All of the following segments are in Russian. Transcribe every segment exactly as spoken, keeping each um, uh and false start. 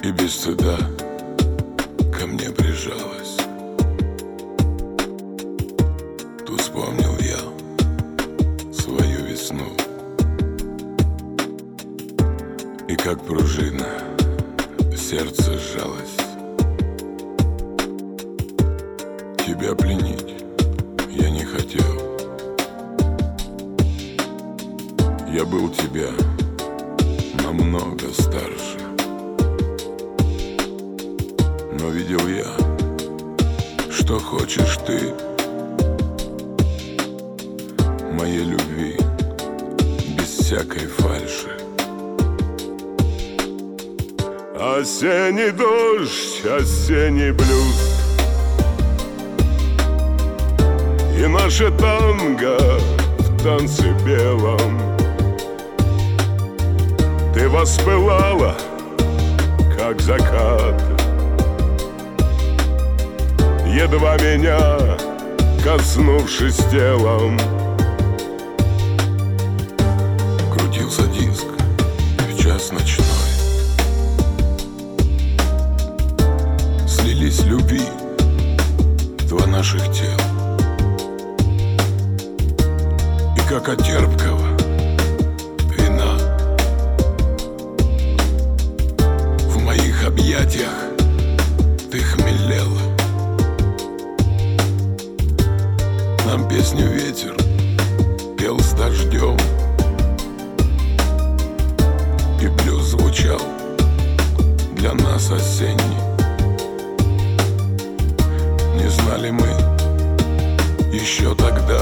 и без стыда ко мне прижалась. Тут вспомнил я свою весну, и как пружина сердце сжалось. Тебя пленить я не хотел. Я был тебя намного старше, но видел я, что хочешь ты моей любви без всякой фальши. Осенний дождь, осенний блюз, и наше танго в танце белом. Ты воспылала, как закат, едва меня коснувшись телом. Крутился диск в час ночной, слились любви два наших тел, и как от терпкого вина в моих объятиях ты хмелела. Нам песню ветер пел с дождем, и блюз звучал для нас осенний. Не знали мы еще тогда,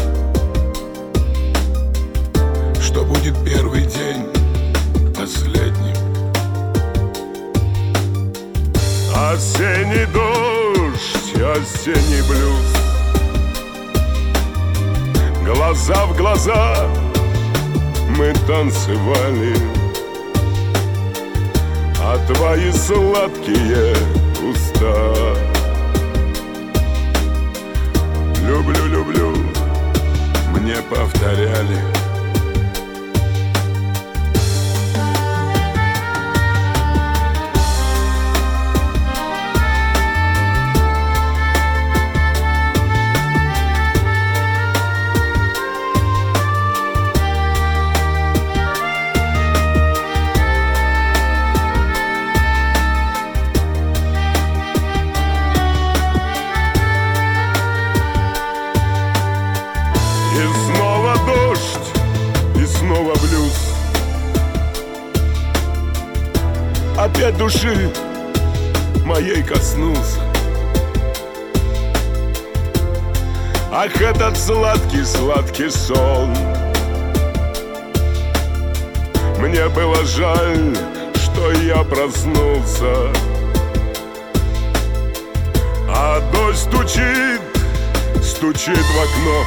что будет первый день последним. Осенний дождь, осенний блюз, глаза в глаза мы танцевали, а твои сладкие уста люблю, люблю, мне повторяли. Снова блюз, опять души моей коснулся. Ах, этот сладкий-сладкий сон. Мне было жаль, что я проснулся, а дождь стучит, стучит в окно.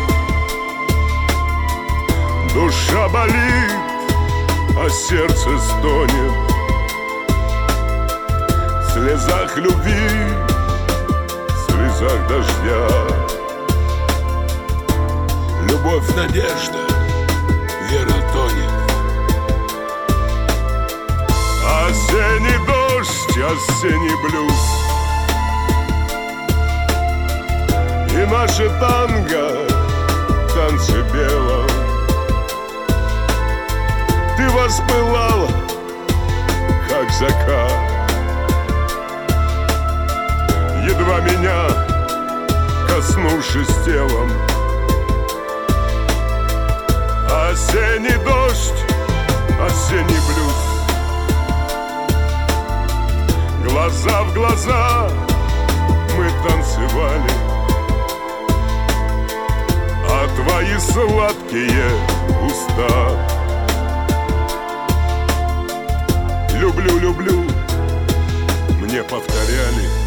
Душа болит, а сердце стонет в слезах любви, в слезах дождя. Любовь, надежда, вера тонет. Осенний дождь, осенний блюз, и наше танго в танце белом. Ты воспылала, как закат, едва меня коснувшись телом. Осенний дождь, осенний блюз, глаза в глаза мы танцевали, а твои сладкие уста люблю, люблю, мне повторяли.